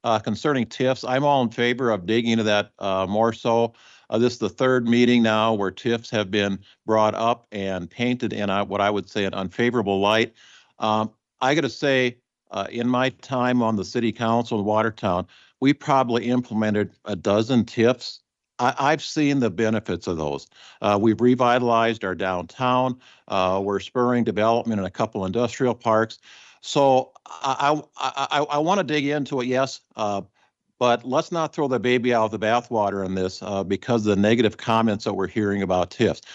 concerning TIFs. I'm all in favor of digging into that more so. This is the third meeting now where TIFs have been brought up and painted in what I would say an unfavorable light. I got to say, in my time on the city council in Watertown, we probably implemented a dozen TIFs. I've seen the benefits of those. We've revitalized our downtown. We're spurring development in a couple industrial parks. So I want to dig into it, yes, but let's not throw the baby out with the bathwater on this because of the negative comments that we're hearing about TIFs.